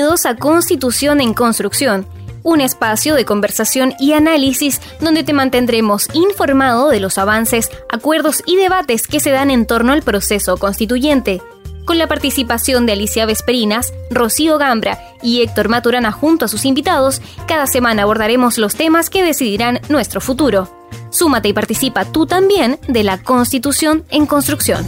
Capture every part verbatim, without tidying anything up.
Bienvenidos a Constitución en Construcción, un espacio de conversación y análisis donde te mantendremos informado de los avances, acuerdos y debates que se dan en torno al proceso constituyente. Con la participación de Alicia Vesperinas, Rocío Gambra y Héctor Maturana junto a sus invitados, cada semana abordaremos los temas que decidirán nuestro futuro. Súmate y participa tú también de la Constitución en Construcción.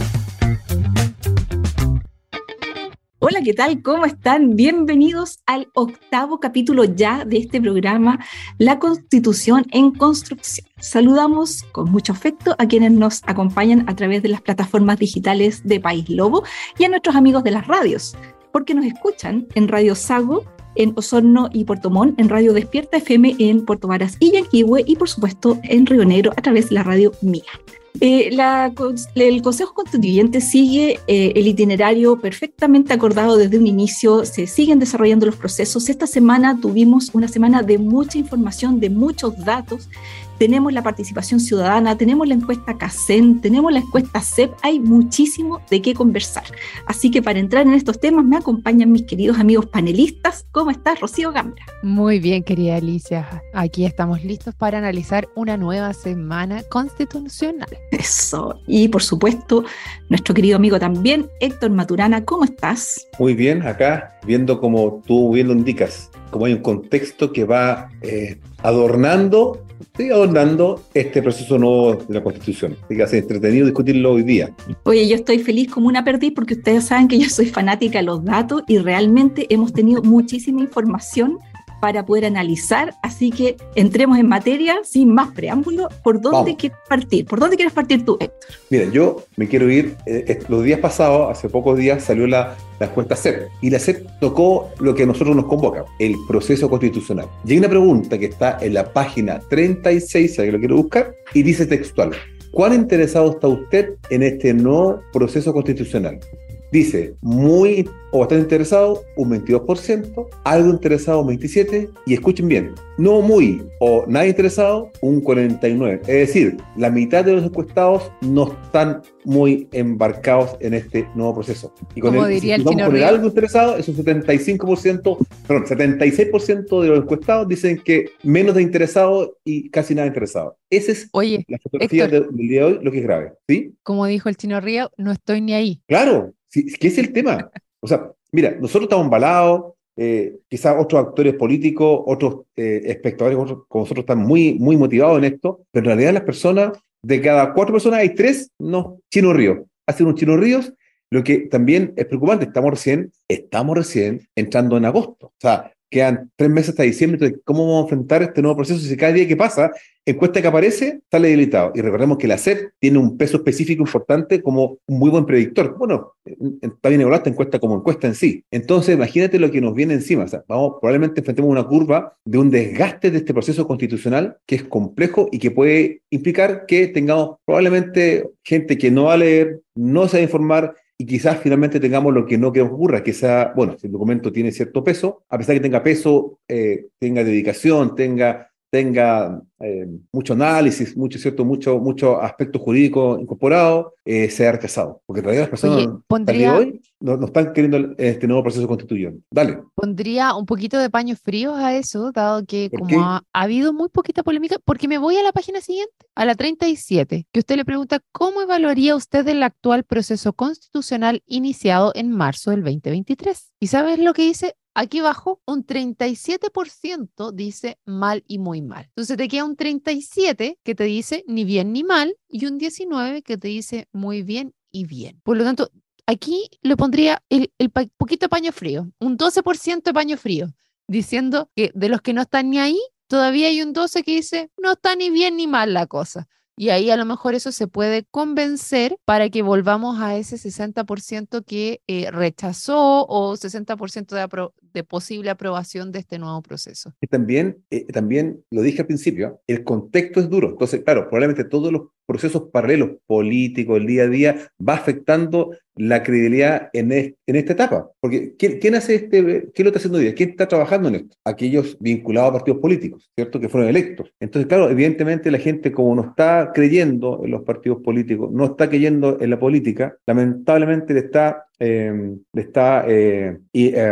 Hola, ¿qué tal? ¿Cómo están? Bienvenidos al octavo capítulo ya de este programa, La Constitución en Construcción. Saludamos con mucho afecto a quienes nos acompañan a través de las plataformas digitales de País Lobo y a nuestros amigos de las radios, porque nos escuchan en Radio Sago, en Osorno y Puerto Montt, en Radio Despierta F M en Puerto Varas y Yanquihue y por supuesto en Río Negro a través de la radio Mía. Eh, la, el Consejo Constituyente sigue eh, el itinerario perfectamente acordado desde un inicio, se siguen desarrollando los procesos. Esta semana tuvimos una semana de mucha información, de muchos datos. Tenemos la participación ciudadana, tenemos la encuesta CACEN, tenemos la encuesta C E P, hay muchísimo de qué conversar. Así que para entrar en estos temas me acompañan mis queridos amigos panelistas. ¿Cómo estás, Rocío Gambra? Muy bien, querida Alicia. Aquí estamos listos para analizar una nueva semana constitucional. Eso. Y por supuesto, nuestro querido amigo también, Héctor Maturana. ¿Cómo estás? Muy bien, acá viendo como tú bien lo indicas, como hay un contexto que va eh, adornando, sí, adornando este proceso nuevo de la Constitución. Así que hace entretenido discutirlo hoy día. Oye, yo estoy feliz como una perdiz porque ustedes saben que yo soy fanática de los datos y realmente hemos tenido muchísima información para poder analizar, así que entremos en materia sin más preámbulo. ¿Por dónde Vamos. quieres partir? ¿Por dónde quieres partir tú, Héctor? Mira, yo me quiero ir, eh, los días pasados, hace pocos días salió la, la encuesta C E P, y la C E P tocó lo que a nosotros nos convoca, el proceso constitucional. Y hay una pregunta que está en la página treinta y seis, si alguien lo quiere buscar, y dice textual: ¿cuán interesado está usted en este nuevo proceso constitucional? Dice, muy o bastante interesado, un veintidós por ciento, algo interesado, un veintisiete por ciento, y escuchen bien, no muy o nada interesado, un cuarenta y nueve por ciento. Es decir, la mitad de los encuestados no están muy embarcados en este nuevo proceso. Y con Como el, diría si el vamos Chino con el Río. algo interesado, es un setenta y cinco por ciento, perdón, setenta y seis por ciento de los encuestados dicen que menos de interesado y casi nada interesado. Esa es Oye, la fotografía de, Héctor, del día de hoy, lo que es grave, ¿sí? como dijo el Chino Río, no estoy ni ahí. Claro, sí, ¿qué es el tema? O sea, mira, nosotros estamos embalados, eh, quizás otros actores políticos, otros eh, espectadores otros, como nosotros están muy, muy motivados en esto, pero en realidad las personas, de cada cuatro personas hay tres, no, Chino Ríos, hacen un Chino Ríos, lo que también es preocupante, estamos recién, estamos recién entrando en agosto, o sea, quedan tres meses hasta diciembre, entonces, ¿cómo vamos a enfrentar este nuevo proceso si cada día que pasa, encuesta que aparece, sale debilitado? Y recordemos que la C E P tiene un peso específico importante como un muy buen predictor. Bueno, está bien evaluada esta encuesta como encuesta en sí. Entonces, imagínate lo que nos viene encima. O sea, vamos, probablemente enfrentemos una curva de un desgaste de este proceso constitucional que es complejo y que puede implicar que tengamos probablemente gente que no va a leer, no se va a informar, y quizás finalmente tengamos lo que no queremos que ocurra, que sea, bueno, si el documento tiene cierto peso, a pesar de que tenga peso, eh, tenga dedicación, tenga, tenga eh, mucho análisis, mucho, cierto, mucho, mucho aspecto jurídico incorporado, eh, sea rechazado. Porque en realidad las personas Oye, pondría, hasta el día de hoy no, no están queriendo este nuevo proceso constituyente. Dale. pondría un poquito de paños fríos a eso, dado que ¿Por como qué? ha, ha habido muy poquita polémica, porque me voy a la página siguiente, a la treinta y siete, que usted le pregunta, ¿cómo evaluaría usted el actual proceso constitucional iniciado en marzo del veinte veintitrés? ¿Y sabes lo que dice? Aquí abajo, un treinta y siete por ciento dice mal y muy mal. Entonces te queda un treinta y siete por ciento que te dice ni bien ni mal y un diecinueve por ciento que te dice muy bien y bien. Por lo tanto, aquí le pondría el, el pa- poquito de paño frío, un doce por ciento de paño frío, diciendo que de los que no están ni ahí, todavía hay un doce por ciento que dice no está ni bien ni mal la cosa. Y ahí a lo mejor eso se puede convencer para que volvamos a ese sesenta por ciento que eh, rechazó o sesenta por ciento de, apro- de posible aprobación de este nuevo proceso. Que también, eh, también lo dije al principio, el contexto es duro. Entonces, claro, probablemente todos los procesos paralelos políticos, el día a día, va afectando la credibilidad en, es, en esta etapa. Porque ¿quién, quién hace este, quién lo está haciendo hoy día? ¿Quién está trabajando en esto? Aquellos vinculados a partidos políticos, ¿cierto? Que fueron electos. Entonces, claro, evidentemente la gente, como no está creyendo en los partidos políticos, no está creyendo en la política, lamentablemente le está, eh, le está eh, y, eh,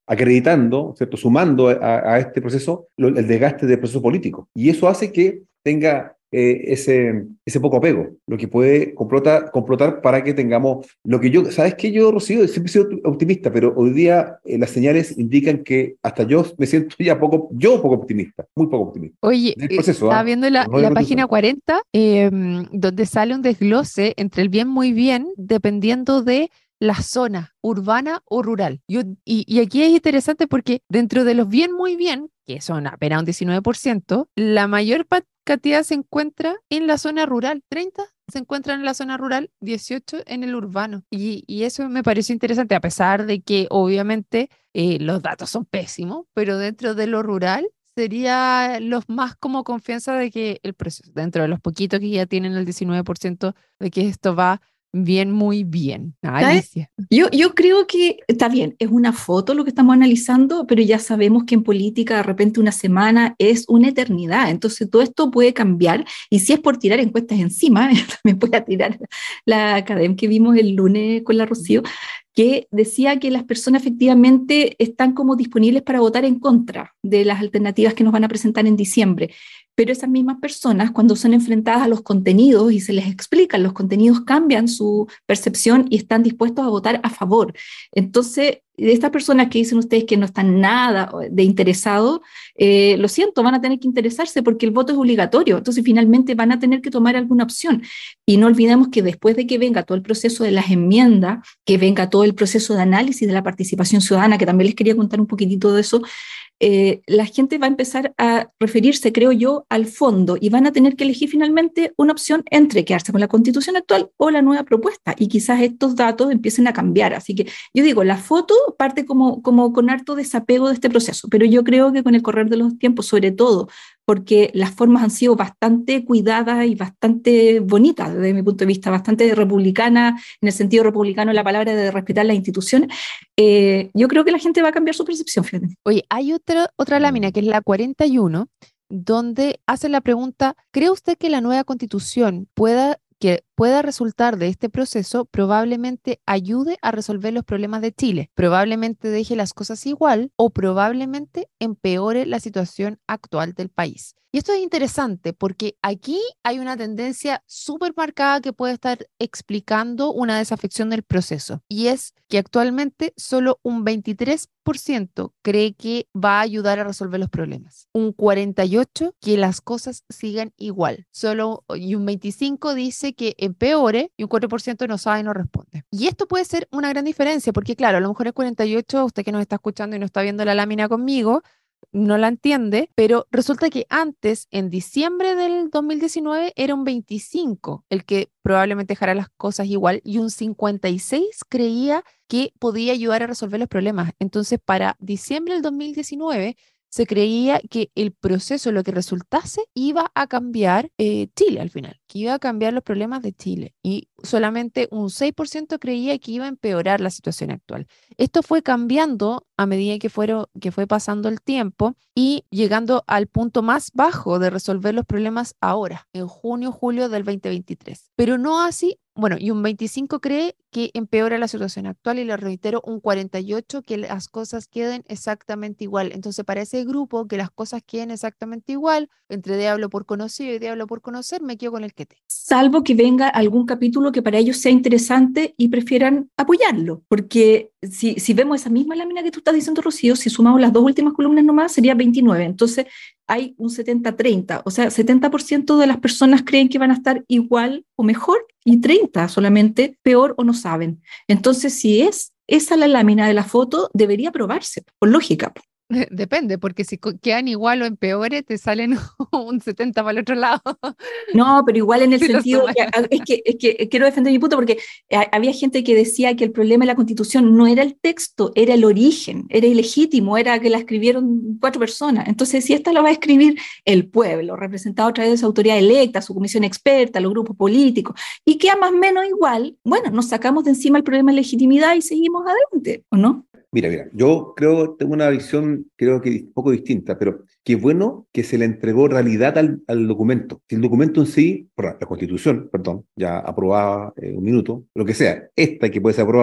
acreditando, ¿cierto? Sumando a, a este proceso lo, el desgaste del proceso político. Y eso hace que tenga eh, ese, ese poco apego, lo que puede complotar, complotar para que tengamos lo que yo, ¿sabes qué? Yo, Rocío, siempre he sido optimista, pero hoy día eh, las señales indican que hasta yo me siento ya poco, yo poco optimista, muy poco optimista. Oye, Del eh, proceso, estaba ¿ah? viendo la, No de la la página constitución. cuarenta, eh, donde sale un desglose entre el bien muy bien, dependiendo de la zona urbana o rural. Yo, y, y aquí es interesante porque dentro de los bien muy bien, que son apenas un diecinueve por ciento, la mayor pa- cantidad se encuentra en la zona rural, treinta se encuentran en la zona rural, dieciocho en el urbano. Y, y eso me pareció interesante, a pesar de que obviamente eh, los datos son pésimos, pero dentro de lo rural sería los más como confianza de que el proceso, dentro de los poquitos que ya tienen el diecinueve por ciento de que esto va bien, muy bien. Ah, ¿Sabes? Alicia. Yo, yo creo que está bien, es una foto lo que estamos analizando, pero ya sabemos que en política de repente una semana es una eternidad, entonces todo esto puede cambiar y si es por tirar encuestas encima, también voy a tirar la academia que vimos el lunes con la Rocío, que decía que las personas efectivamente están como disponibles para votar en contra de las alternativas que nos van a presentar en diciembre. Pero esas mismas personas, cuando son enfrentadas a los contenidos y se les explican, los contenidos cambian su percepción y están dispuestos a votar a favor. Entonces, de estas personas que dicen ustedes que no están nada de interesados, eh, lo siento, van a tener que interesarse porque el voto es obligatorio. Entonces, finalmente van a tener que tomar alguna opción. Y no olvidemos que después de que venga todo el proceso de las enmiendas, que venga todo el proceso de análisis de la participación ciudadana, que también les quería contar un poquitito de eso, eh, la gente va a empezar a referirse, creo yo, al fondo y van a tener que elegir finalmente una opción entre quedarse con la constitución actual o la nueva propuesta y quizás estos datos empiecen a cambiar. Así que yo digo, la foto parte como, como con harto desapego de este proceso, pero yo creo que con el correr de los tiempos, sobre todo porque las formas han sido bastante cuidadas y bastante bonitas desde mi punto de vista, bastante republicana, en el sentido republicano la palabra de respetar las instituciones, eh, yo creo que la gente va a cambiar su percepción, fíjate. Oye, hay otra, otra lámina que es la cuarenta y uno, donde hace la pregunta, ¿cree usted que la nueva constitución pueda, que pueda resultar de este proceso probablemente ayude a resolver los problemas de Chile? Probablemente deje las cosas igual o probablemente empeore la situación actual del país. Y esto es interesante porque aquí hay una tendencia súper marcada que puede estar explicando una desafección del proceso. Y es que actualmente solo un veintitrés por ciento cree que va a ayudar a resolver los problemas. Un cuarenta y ocho por ciento que las cosas sigan igual. Solo, y un veinticinco por ciento dice que empeore y un cuatro por ciento no sabe y no responde. Y esto puede ser una gran diferencia porque, claro, a lo mejor el cuarenta y ocho por ciento, usted que nos está escuchando y no está viendo la lámina conmigo, no la entiende, pero resulta que antes, en diciembre del dos mil diecinueve, era un veinticinco el que probablemente dejara las cosas igual y un cincuenta y seis creía que podía ayudar a resolver los problemas. Entonces, para diciembre del dos mil diecinueve, se creía que el proceso, lo que resultase, iba a cambiar eh, Chile al final, que iba a cambiar los problemas de Chile. Y solamente un seis por ciento creía que iba a empeorar la situación actual. Esto fue cambiando a medida que, fueron, que fue pasando el tiempo y llegando al punto más bajo de resolver los problemas ahora, en junio, julio del dos mil veintitrés. Pero no así. Bueno, y un veinticinco cree que empeora la situación actual y le reitero, un cuarenta y ocho que las cosas queden exactamente igual. Entonces, para ese grupo que las cosas queden exactamente igual, entre diablo por conocido y diablo por conocer, me quedo con el quete. Salvo que venga algún capítulo que para ellos sea interesante y prefieran apoyarlo, porque si, si vemos esa misma lámina que tú estás diciendo, Rocío, si sumamos las dos últimas columnas nomás, sería veintinueve. Entonces, hay un setenta treinta, o sea, setenta por ciento de las personas creen que van a estar igual o mejor y treinta solamente peor o no saben. Entonces, si es esa la lámina de la foto, debería aprobarse, por lógica. Depende, porque si quedan igual o empeore, te salen un setenta para el otro lado. No, pero igual en el Si sentido, que, es, que, es que quiero defender mi punto porque había gente que decía que el problema de la Constitución no era el texto, era el origen, era ilegítimo, era que la escribieron cuatro personas. Entonces, si esta la va a escribir el pueblo, representado a través de su autoridad electa, su comisión experta, los grupos políticos, y queda más o menos igual, bueno, nos sacamos de encima el problema de legitimidad y seguimos adelante, ¿o no? Mira, mira, yo creo, tengo una visión, creo que un poco distinta, pero qué bueno que se le entregó realidad al, al documento. Si el documento en sí, la Constitución, perdón, ya aprobada eh, un minuto, lo que sea, esta que puede ser aprobada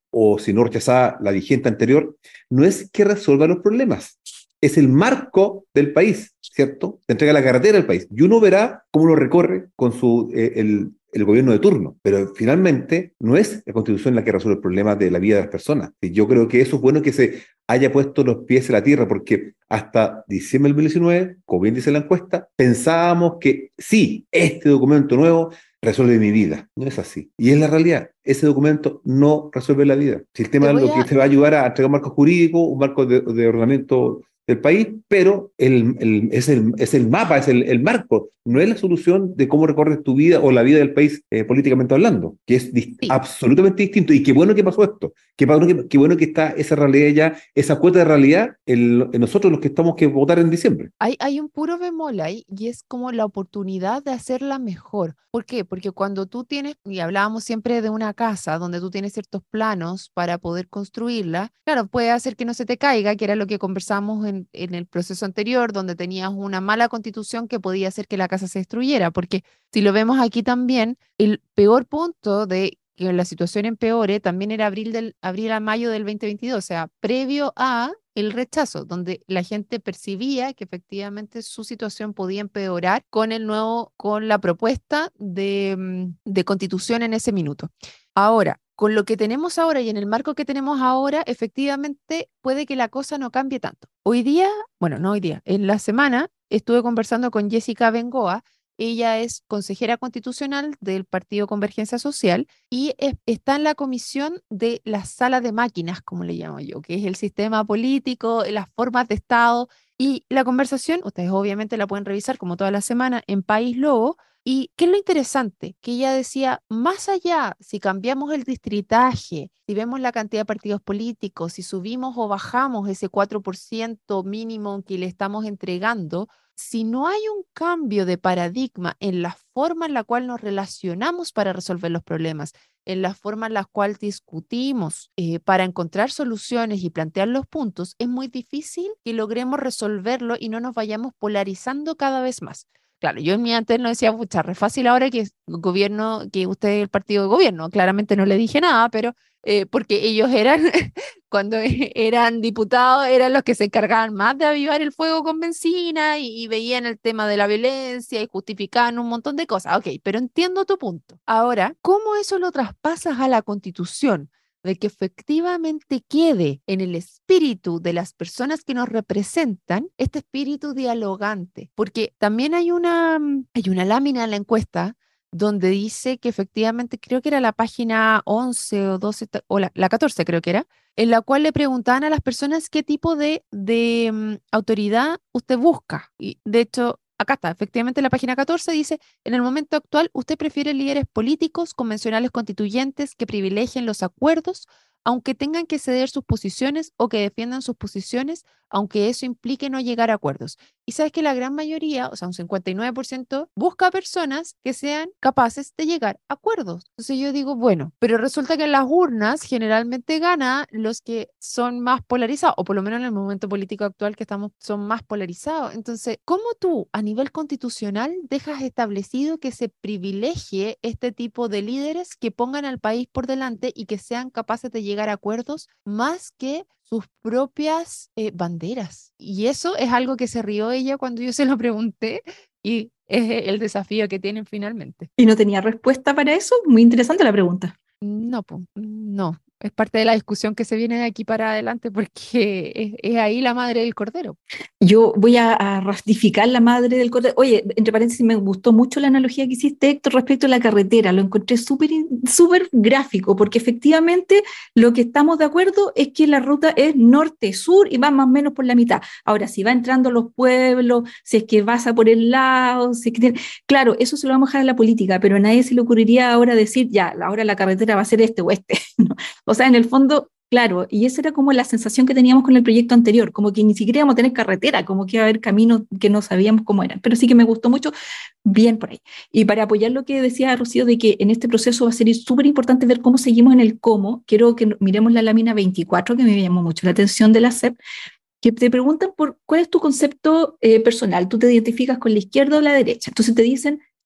o si no rechazada la vigente anterior, no es que resuelva los problemas, es el marco del país, ¿cierto? Te entrega la carretera al país y uno verá cómo lo recorre con su, eh, el, el gobierno de turno, pero finalmente no es la Constitución la que resuelve el problema de la vida de las personas. Y yo creo que eso es bueno que se haya puesto los pies en la tierra, porque hasta diciembre del dos mil diecinueve, como bien dice la encuesta, pensábamos que sí, este documento nuevo resuelve mi vida. No es así. Y es la realidad. Ese documento no resuelve la vida. Si el tema es lo que a... te va a ayudar a entregar un marco jurídico, un marco de, de ordenamiento del país, pero el, el, es, el, es el mapa, es el, el marco, no es la solución de cómo recorres tu vida o la vida del país eh, políticamente hablando, que es dis- Sí. absolutamente distinto. Y qué bueno que pasó esto, qué bueno que, qué bueno que está esa realidad ya, esa cuota de realidad en, en nosotros los que estamos que votar en diciembre. Hay, hay un puro bemol ahí y es como la oportunidad de hacerla mejor. ¿Por qué? Porque cuando tú tienes, y hablábamos siempre de una casa donde tú tienes ciertos planos para poder construirla, claro, puede hacer que no se te caiga, que era lo que conversamos en, en el proceso anterior, donde tenías una mala constitución que podía hacer que la casa se destruyera, porque si lo vemos aquí también, el peor punto de que la situación empeore también era abril, del, abril a mayo del dos mil veintidós, o sea, previo a el rechazo, donde la gente percibía que efectivamente su situación podía empeorar con el nuevo, con la propuesta de, de constitución en ese minuto. Ahora, con lo que tenemos ahora y en el marco que tenemos ahora, efectivamente puede que la cosa no cambie tanto. Hoy día, bueno, no hoy día, en la semana estuve conversando con Jessica Bengoa. Ella es consejera constitucional del Partido Convergencia Social y es, está en la comisión de la sala de máquinas, como le llamo yo, que es el sistema político, las formas de Estado. Y la conversación, ustedes obviamente la pueden revisar como toda la semana en País Lobo. ¿Y qué es lo interesante? Que ella decía, más allá, si cambiamos el distritaje, si vemos la cantidad de partidos políticos, si subimos o bajamos ese cuatro por ciento mínimo que le estamos entregando, si no hay un cambio de paradigma en la forma en la cual nos relacionamos para resolver los problemas, en la forma en la cual discutimos eh, para encontrar soluciones y plantear los puntos, es muy difícil que logremos resolverlo y no nos vayamos polarizando cada vez más. Claro, yo en mi antes no decía, pucha, re fácil ahora que el gobierno, que usted es el partido de gobierno, claramente no le dije nada, pero eh, porque ellos eran, cuando eran diputados, eran los que se encargaban más de avivar el fuego con benzina y, y veían el tema de la violencia y justificaban un montón de cosas. Ok, pero entiendo tu punto. Ahora, ¿cómo eso lo traspasas a la Constitución? De que efectivamente quede en el espíritu de las personas que nos representan este espíritu dialogante, porque también hay una, hay una lámina en la encuesta donde dice que efectivamente, creo que era la página once o doce, o la, la catorce creo que era, en la cual le preguntaban a las personas qué tipo de, de um, autoridad usted busca. Y de hecho, acá está, efectivamente la página catorce dice, en el momento actual usted prefiere líderes políticos, convencionales constituyentes que privilegien los acuerdos, aunque tengan que ceder sus posiciones o que defiendan sus posiciones, aunque eso implique no llegar a acuerdos. Y sabes que la gran mayoría, o sea, un cincuenta y nueve por ciento, busca personas que sean capaces de llegar a acuerdos. Entonces yo digo, bueno, pero resulta que en las urnas generalmente gana los que son más polarizados, o por lo menos en el momento político actual que estamos, son más polarizados. Entonces, ¿cómo tú a nivel constitucional dejas establecido que se privilegie este tipo de líderes que pongan al país por delante y que sean capaces de llegar a acuerdos más que sus propias eh, banderas? Y eso es algo que se rió ella cuando yo se lo pregunté y es el desafío que tienen finalmente. ¿Y no tenía respuesta para eso? Muy interesante la pregunta. No, pues, no. Es parte de la discusión que se viene de aquí para adelante porque es, es ahí la madre del cordero. Yo voy a, a ratificar la madre del cordero. Oye, entre paréntesis, me gustó mucho la analogía que hiciste, Héctor, respecto a la carretera. Lo encontré súper súper gráfico, porque efectivamente lo que estamos de acuerdo es que la ruta es norte-sur y va más o menos por la mitad. Ahora, si va entrando a los pueblos, si es que vas a por el lado, si es que tiene... Claro, eso se lo vamos a dejar en la política, pero a nadie se le ocurriría ahora decir, ya, ahora la carretera va a ser este o este, ¿no? O sea, en el fondo, claro, y esa era como la sensación que teníamos con el proyecto anterior, como que ni siquiera íbamos a tener carretera, como que iba a haber caminos que no sabíamos cómo eran, pero sí que me gustó mucho, bien por ahí. Y para apoyar lo que decía Rocío, de que en este proceso va a ser súper importante ver cómo seguimos en el cómo, quiero que miremos la lámina veinticuatro, que me llamó mucho la atención de la S E P, que te preguntan por cuál es tu concepto eh, personal, tú te identificas con la izquierda o la derecha, entonces te dicen,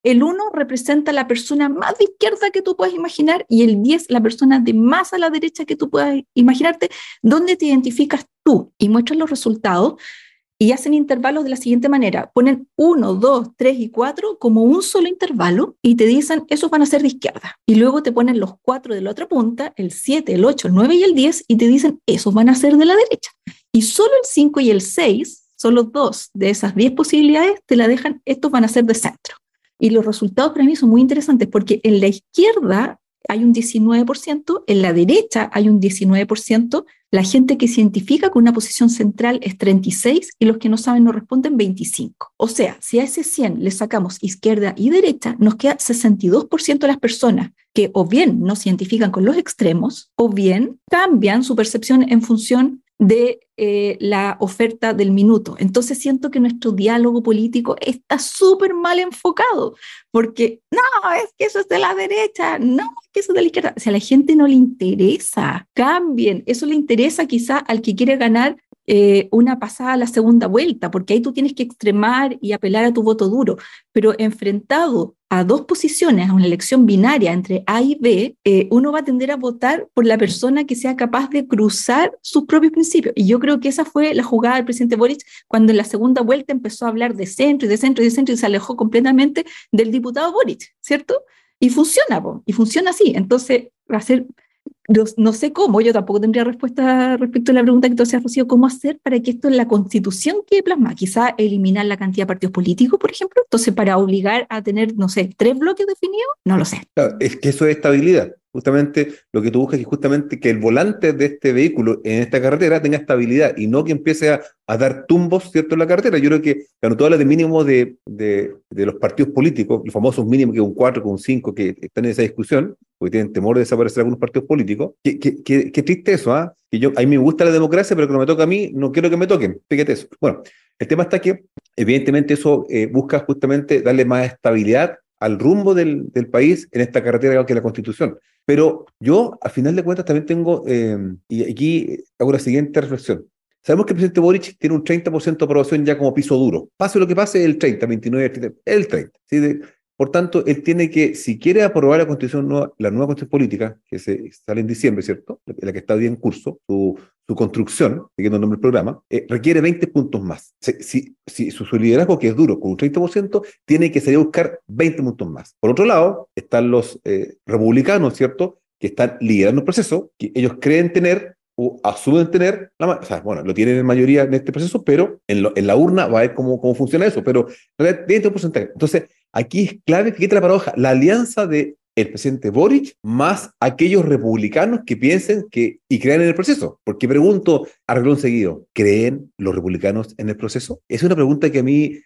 el uno representa la persona más de izquierda que tú puedas imaginar y el diez la persona de más a la derecha que tú puedas imaginarte. ¿Dónde te identificas tú? Y muestran los resultados y hacen intervalos de la siguiente manera. Ponen uno, dos, tres y cuatro como un solo intervalo y te dicen, esos van a ser de izquierda. Y luego te ponen los cuatro de la otra punta, el siete, el ocho, el nueve y el diez, y te dicen, esos van a ser de la derecha. Y solo el cinco y el seis, solo dos de esas diez posibilidades, te la dejan, estos van a ser de centro. Y los resultados para mí son muy interesantes porque en la izquierda hay un diecinueve por ciento, en la derecha hay un diecinueve por ciento, la gente que se identifica con una posición central es treinta y seis por ciento y los que no saben no responden veinticinco por ciento. O sea, si a ese cien le sacamos izquierda y derecha, nos queda sesenta y dos por ciento de las personas que o bien no se identifican con los extremos o bien cambian su percepción en función de eh, la oferta del minuto. Entonces siento que nuestro diálogo político está súper mal enfocado, porque no, es que eso es de la derecha, no, es que eso es de la izquierda. O sea, a la gente no le interesa, cambien, eso le interesa quizá al que quiere ganar eh, una pasada a la segunda vuelta, porque ahí tú tienes que extremar y apelar a tu voto duro, pero enfrentado a dos posiciones, a una elección binaria entre A y B, eh, uno va a tender a votar por la persona que sea capaz de cruzar sus propios principios. Y yo creo que esa fue la jugada del presidente Boric cuando en la segunda vuelta empezó a hablar de centro y de centro y de centro y se alejó completamente del diputado Boric, ¿cierto? Y funciona, po, y funciona así. Entonces, va a ser... No, no sé cómo, yo tampoco tendría respuesta respecto a la pregunta que tú hacías, Rocío, ¿cómo hacer para que esto en la Constitución quede plasmado? Quizá eliminar la cantidad de partidos políticos, por ejemplo, entonces para obligar a tener, no sé, tres bloques definidos, no lo sé. Claro, es que eso es estabilidad. Justamente lo que tú buscas es justamente que el volante de este vehículo en esta carretera tenga estabilidad y no que empiece a, a dar tumbos, ¿cierto?, en la carretera. Yo creo que cuando tú hablas de mínimo de, de, de los partidos políticos, los famosos mínimos que un cuatro, que un cinco, que están en esa discusión, porque tienen temor de desaparecer algunos partidos políticos, qué que, que, que triste eso, ¿ah? ¿eh? Que yo, a mí me gusta la democracia, pero que no me toca a mí, no quiero que me toquen. Fíjate eso. Bueno, el tema está que evidentemente eso eh, busca justamente darle más estabilidad al rumbo del, del país en esta carretera que es la Constitución. Pero yo, al final de cuentas, también tengo, eh, y aquí hago la siguiente reflexión. Sabemos que el presidente Boric tiene un treinta por ciento de aprobación ya como piso duro. Pase lo que pase, el treinta, veintinueve, treinta, el treinta. ¿Sí? De, por tanto, él tiene que, si quiere aprobar la Constitución, nueva, la nueva Constitución Política, que se sale en diciembre, ¿cierto?, la que está hoy en curso, su, su construcción, siguiendo el nombre del programa, eh, requiere veinte puntos más. Si, si, si su, su liderazgo, que es duro, con un treinta por ciento, tiene que salir a buscar veinte puntos más. Por otro lado, están los eh, republicanos, ¿cierto?, que están liderando el proceso, que ellos creen tener o asumen tener, la, o sea, bueno, lo tienen en mayoría en este proceso, pero en, lo, en la urna va a ver cómo, cómo funciona eso, pero tiene un porcentaje. Entonces, aquí es clave, fíjate la paradoja, la alianza de el presidente Boric más aquellos republicanos que piensen que y crean en el proceso. Porque pregunto, a renglón seguido, ¿creen los republicanos en el proceso? Es una pregunta que a mí,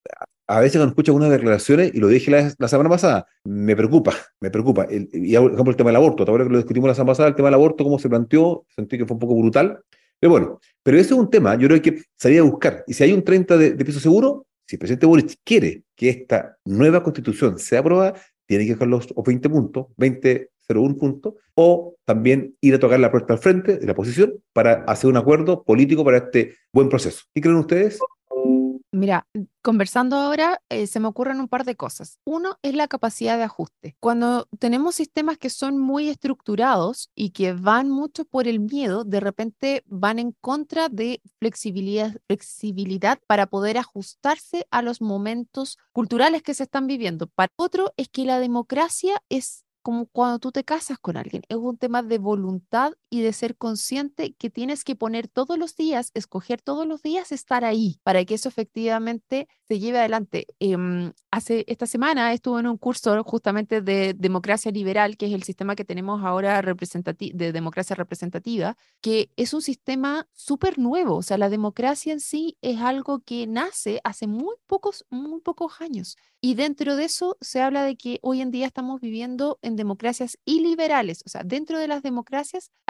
a veces cuando escucho algunas declaraciones, y lo dije la, la semana pasada, me preocupa, me preocupa. El, y por ejemplo el tema del aborto, ahora que lo discutimos la semana pasada, el tema del aborto, cómo se planteó, sentí que fue un poco brutal. Pero bueno, pero ese es un tema, yo creo que salía a buscar. Y si hay un treinta de, de piso seguro, si el presidente Boric quiere que esta nueva constitución sea aprobada, tiene que dejar los veinte puntos, veinte cero uno puntos, o también ir a tocar la puerta al frente de la oposición para hacer un acuerdo político para este buen proceso. ¿Qué creen ustedes? Mira, conversando ahora, eh, se me ocurren un par de cosas. Uno es la capacidad de ajuste. Cuando tenemos sistemas que son muy estructurados y que van mucho por el miedo, de repente van en contra de flexibilidad, flexibilidad para poder ajustarse a los momentos culturales que se están viviendo. Para otro es que la democracia es como cuando tú te casas con alguien, es un tema de voluntad y de ser consciente que tienes que poner todos los días, escoger todos los días estar ahí para que eso efectivamente se lleve adelante. Eh, hace esta semana estuve en un curso justamente de democracia liberal, que es el sistema que tenemos ahora representati- de democracia representativa, que es un sistema súper nuevo. O sea, la democracia en sí es algo que nace hace muy pocos, muy pocos años. Y dentro de eso se habla de que hoy en día estamos viviendo en democracias iliberales. O sea, dentro de las democracias hay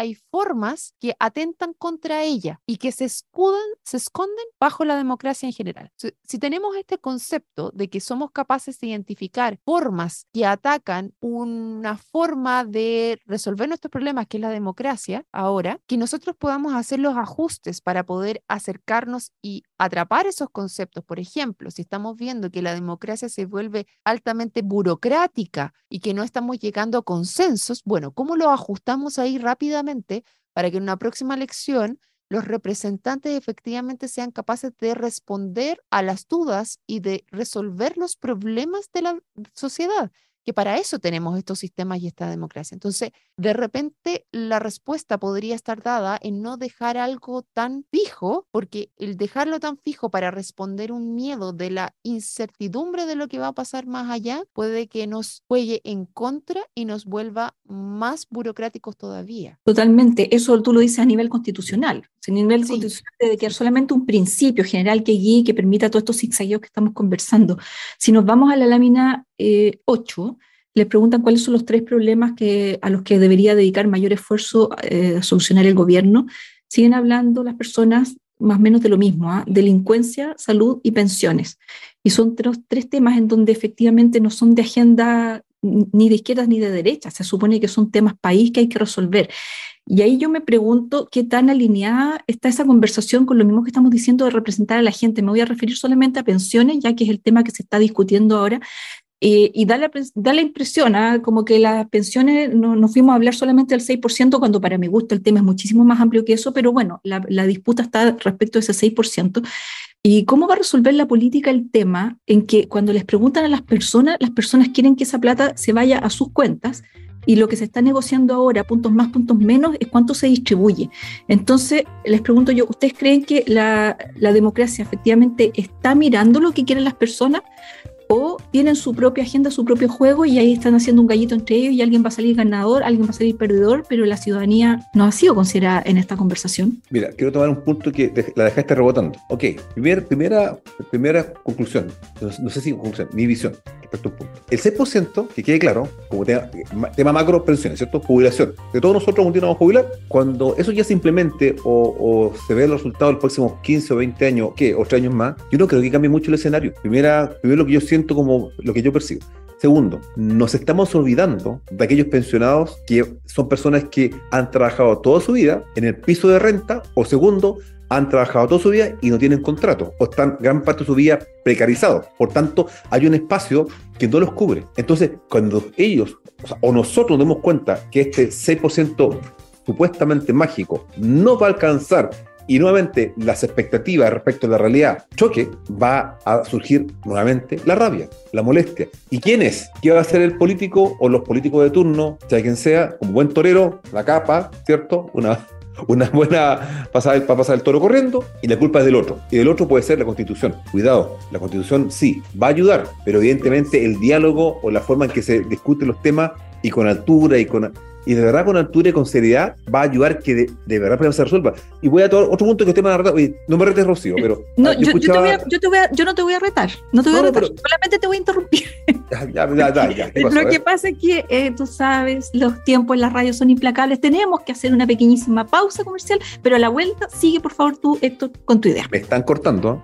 hay formas que atentan contra ella y que se escudan, se esconden bajo la democracia en general. Si, si tenemos este concepto de que somos capaces de identificar formas que atacan una forma de resolver nuestros problemas, que es la democracia, ahora, que nosotros podamos hacer los ajustes para poder acercarnos y atrapar esos conceptos. Por ejemplo, si estamos viendo que la democracia se vuelve altamente burocrática y que no estamos llegando a consensos, bueno, ¿cómo lo ajustamos ahí rápidamente para que en una próxima elección los representantes efectivamente sean capaces de responder a las dudas y de resolver los problemas de la sociedad? Que para eso tenemos estos sistemas y esta democracia. Entonces, de repente, la respuesta podría estar dada en no dejar algo tan fijo, porque el dejarlo tan fijo para responder un miedo de la incertidumbre de lo que va a pasar más allá, puede que nos juegue en contra y nos vuelva más burocráticos todavía. Totalmente, eso tú lo dices a nivel constitucional. A nivel Sí. constitucional debe quedar solamente un principio general que guíe y que permita todos estos zigzagueos que estamos conversando. Si nos vamos a la lámina eh, ocho, les preguntan cuáles son los tres problemas que, a los que debería dedicar mayor esfuerzo eh, a solucionar el gobierno. Siguen hablando las personas más o menos de lo mismo, ¿eh? Delincuencia, salud y pensiones. Y son tres, tres temas en donde efectivamente no son de agenda ni de izquierdas ni de derechas, se supone que son temas país que hay que resolver. Y ahí yo me pregunto qué tan alineada está esa conversación con lo mismo que estamos diciendo de representar a la gente. Me voy a referir solamente a pensiones, ya que es el tema que se está discutiendo ahora. Eh, y da la, da la impresión, ¿eh? Como que las pensiones, no, no fuimos a hablar solamente del seis por ciento, cuando para mi gusto el tema es muchísimo más amplio que eso, pero bueno, la, la disputa está respecto a ese seis por ciento. ¿Y cómo va a resolver la política el tema en que cuando les preguntan a las personas, las personas quieren que esa plata se vaya a sus cuentas? Y lo que se está negociando ahora, puntos más, puntos menos, es cuánto se distribuye. Entonces, les pregunto yo, ¿ustedes creen que la, la democracia efectivamente está mirando lo que quieren las personas? ¿O tienen su propia agenda, su propio juego y ahí están haciendo un gallito entre ellos y alguien va a salir ganador, alguien va a salir perdedor, pero la ciudadanía no ha sido considerada en esta conversación? Mira, quiero tomar un punto que de, la dejaste rebotando. Ok, primer, primera, primera conclusión, no, no sé si conclusión, mi visión respecto a un punto. El seis por ciento, que quede claro, como tema, tema macro, pensiones, ¿cierto? Jubilación. De todos nosotros un día nos vamos a jubilar. Cuando eso ya se implemente o, o se ve los resultados los próximos quince o veinte años, ¿qué? Ocho años más, yo no creo que cambie mucho el escenario. Primera, primero lo que yo siento como lo que yo percibo. Segundo, nos estamos olvidando de aquellos pensionados que son personas que han trabajado toda su vida en el piso de renta, o segundo, han trabajado toda su vida y no tienen contrato, o están gran parte de su vida precarizados. Por tanto, hay un espacio que no los cubre. Entonces, cuando ellos, o sea, o nosotros nos demos cuenta que este seis por ciento supuestamente mágico no va a alcanzar y nuevamente las expectativas respecto a la realidad choque, va a surgir nuevamente la rabia, la molestia. ¿Y quién es? ¿Qué va a hacer el político o los políticos de turno, sea quien sea, como buen torero, la capa, ¿cierto? Una, una buena pasada para pasar el toro corriendo, y la culpa es del otro. Y del otro puede ser la Constitución. Cuidado, la Constitución sí, va a ayudar, pero evidentemente el diálogo o la forma en que se discuten los temas y con altura y con... y de verdad con altura y con seriedad va a ayudar que de, de verdad se resuelva. Y voy a tomar otro punto que es tema de verdad. Oye, no me retes, Rocío, pero... No, yo, yo, escuchaba... yo, te voy a, yo, te voy a, yo no te voy a retar, no te voy No, a retar, pero... solamente te voy a interrumpir. Ya, ya, ya, ya, ya. ¿Qué pasó? Lo que pasa es que, eh, tú sabes, los tiempos en la radio son implacables, tenemos que hacer una pequeñísima pausa comercial, pero a la vuelta, sigue por favor tú, Héctor, con tu idea. Me están cortando.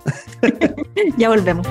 Ya volvemos.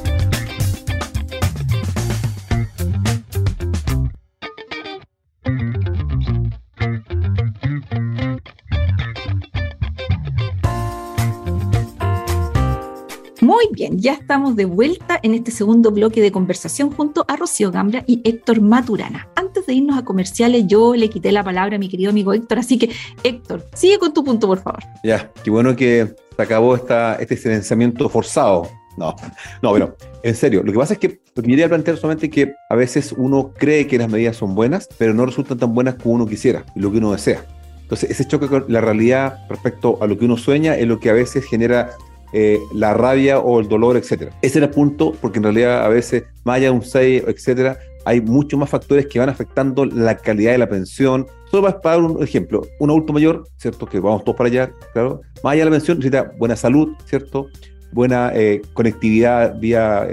Muy bien, ya estamos de vuelta en este segundo bloque de conversación junto a Rocío Gambra y Héctor Maturana. Antes de irnos a comerciales, yo le quité la palabra a mi querido amigo Héctor, así que Héctor, sigue con tu punto, por favor. Ya, qué bueno que se acabó esta, este silenciamiento forzado. No, no, pero en serio, lo que pasa es que lo que quería plantear solamente es que a veces uno cree que las medidas son buenas, pero no resultan tan buenas como uno quisiera y lo que uno desea. Entonces, ese choque con la realidad respecto a lo que uno sueña es lo que a veces genera Eh, la rabia o el dolor, etcétera. Ese era el punto, porque en realidad a veces, más allá de un seis, etcétera, hay muchos más factores que van afectando la calidad de la pensión. Solo para dar un ejemplo, un adulto mayor, ¿cierto? Que vamos todos para allá, claro. Más allá de la pensión, necesita buena salud, ¿cierto? Buena eh, conectividad vía eh,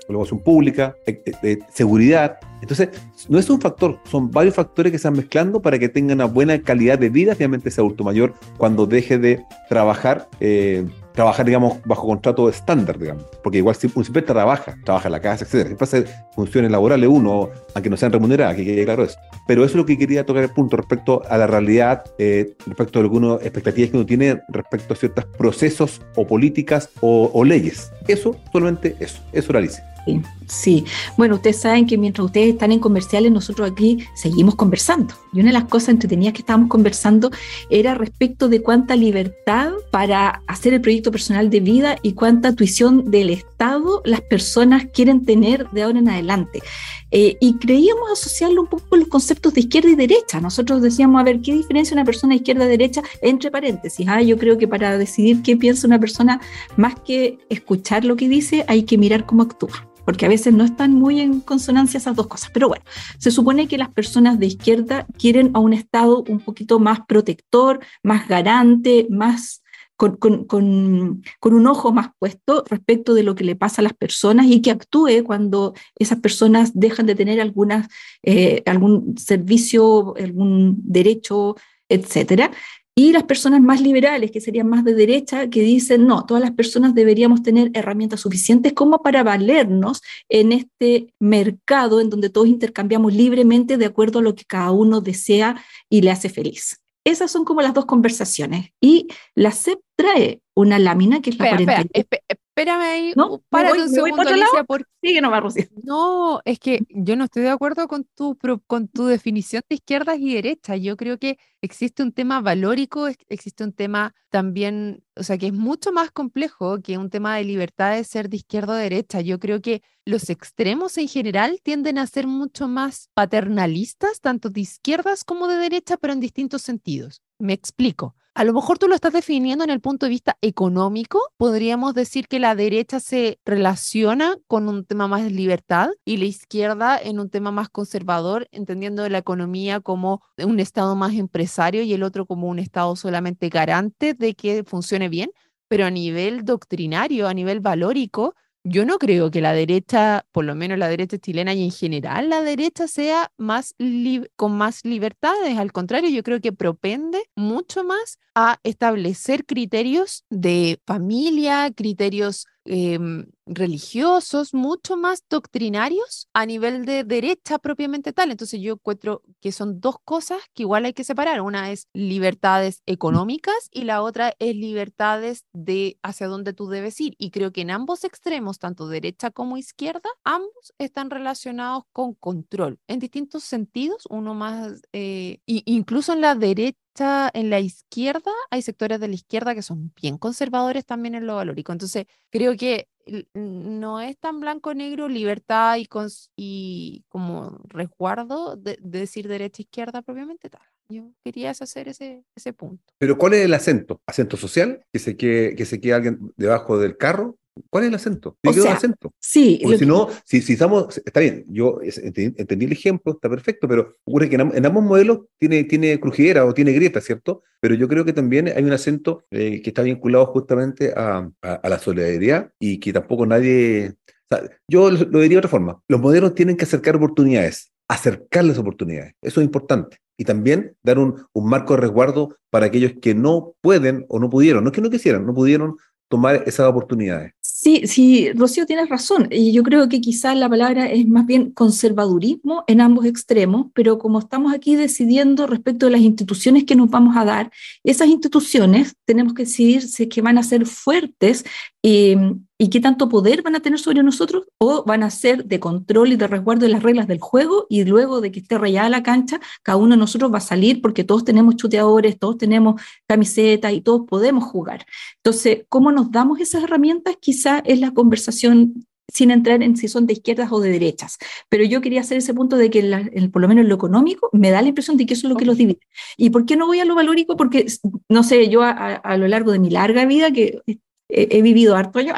colaboración pública, eh, eh, seguridad. Entonces, no es un factor, son varios factores que se están mezclando para que tengan una buena calidad de vida, finalmente ese adulto mayor, cuando deje de trabajar, eh, trabajar, digamos, bajo contrato estándar, digamos, porque igual uno siempre trabaja, trabaja en la casa, etcétera, siempre hace funciones laborales uno, aunque no sean remuneradas, que quede claro eso. Pero eso es lo que quería tocar el punto respecto a la realidad, eh, respecto a algunas expectativas que uno tiene respecto a ciertos procesos o políticas o, o leyes. Eso, solamente eso, eso era Alicia. Sí, sí, bueno, ustedes saben que mientras ustedes están en comerciales, nosotros aquí seguimos conversando. Y una de las cosas entretenidas que estábamos conversando era respecto de cuánta libertad para hacer el proyecto personal de vida y cuánta tuición del Estado las personas quieren tener de ahora en adelante. Eh, y creíamos asociarlo un poco con los conceptos de izquierda y derecha. Nosotros decíamos, a ver, ¿qué diferencia una persona izquierda-derecha? Entre paréntesis, ah, yo creo que para decidir qué piensa una persona, más que escuchar lo que dice, hay que mirar cómo actúa, porque a veces no están muy en consonancia esas dos cosas. Pero bueno, se supone que las personas de izquierda quieren a un Estado un poquito más protector, más garante, más con, con, con, con un ojo más puesto respecto de lo que le pasa a las personas y que actúe cuando esas personas dejan de tener algunas, eh, algún servicio, algún derecho, etcétera. Y las personas más liberales, que serían más de derecha, que dicen, no, todas las personas deberíamos tener herramientas suficientes como para valernos en este mercado en donde todos intercambiamos libremente de acuerdo a lo que cada uno desea y le hace feliz. Esas son como las dos conversaciones. Y la C E P trae una lámina que es la Espera, cuarenta y espera, esp- espérame ahí, ¿No? párate ¿Me voy, un me voy segundo, para otro lado? Alicia, porque Sigue nomás, Rocío. no, es que yo no estoy de acuerdo con tu, pro- con tu definición de izquierdas y derechas. Yo creo que existe un tema valórico, ex- existe un tema también, o sea, que es mucho más complejo que un tema de libertad de ser de izquierda o derecha. Yo creo que los extremos en general tienden a ser mucho más paternalistas, tanto de izquierdas como de derecha, pero en distintos sentidos. Me explico. A lo mejor tú lo estás definiendo en el punto de vista económico. Podríamos decir que la derecha se relaciona con un tema más de libertad y la izquierda en un tema más conservador, entendiendo la economía como un estado más empresario y el otro como un estado solamente garante de que funcione bien. Pero a nivel doctrinario, a nivel valórico, yo no creo que la derecha, por lo menos la derecha chilena y en general la derecha sea más li- con más libertades. Al contrario, yo creo que propende mucho más a establecer criterios de familia, criterios em, religiosos, mucho más doctrinarios a nivel de derecha propiamente tal. Entonces yo encuentro que son dos cosas que igual hay que separar. Una es libertades económicas y la otra es libertades de hacia dónde tú debes ir. Y creo que en ambos extremos, tanto derecha como izquierda, ambos están relacionados con control en distintos sentidos. Uno más, eh, y incluso en la derecha, en la izquierda, hay sectores de la izquierda que son bien conservadores también en lo valórico. Entonces, creo que l- no es tan blanco-negro, libertad y, cons- y como resguardo de, de decir derecha-izquierda propiamente tal. Yo quería hacer ese, ese punto. Pero ¿cuál es el acento? ¿Acento social? ¿Que se quede, que se quede alguien debajo del carro? ¿Cuál es el acento? O Tiene que haber un sea, acento. sí, Porque lo si que, no, si, si estamos, está bien, yo es- entendí, entendí el ejemplo, está perfecto, pero ocurre que en, am- en ambos modelos tiene, tiene crujidera o tiene grieta, ¿cierto? Pero yo creo que también hay un acento eh, que está vinculado justamente a, a- a la solidaridad y que tampoco nadie... O sea, yo lo, lo diría de otra forma, los modelos tienen que acercar oportunidades, acercarles oportunidades, eso es importante. Y también dar un, un marco de resguardo para aquellos que no pueden o no pudieron, no es que no quisieran, no pudieron tomar esas oportunidades. Sí, sí, Rocío, tienes razón. Y yo creo que quizás la palabra es más bien conservadurismo en ambos extremos, pero como estamos aquí decidiendo respecto de las instituciones que nos vamos a dar, esas instituciones tenemos que decidir si es que van a ser fuertes eh, y qué tanto poder van a tener sobre nosotros o van a ser de control y de resguardo de las reglas del juego y luego de que esté rayada la cancha, cada uno de nosotros va a salir porque todos tenemos chuteadores, todos tenemos camisetas y todos podemos jugar. Entonces, ¿cómo nos damos esas herramientas? Quizá es la conversación sin entrar en si son de izquierdas o de derechas. Pero yo quería hacer ese punto de que la, el, por lo menos en lo económico me da la impresión de que eso es lo que los divide. ¿Y por qué no voy a lo valórico? Porque, no sé, yo a, a, a lo largo de mi larga vida, que he, he vivido harto años,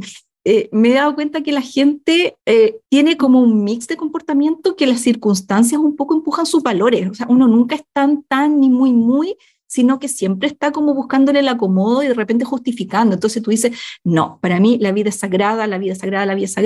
eh, me he dado cuenta que la gente eh, tiene como un mix de comportamiento que las circunstancias un poco empujan sus valores. O sea, uno nunca es tan, tan, ni muy, muy, sino que siempre está como buscándole el acomodo y de repente justificando. Entonces tú dices, no, para mí la vida es sagrada, la vida es sagrada, la vida es sagrada.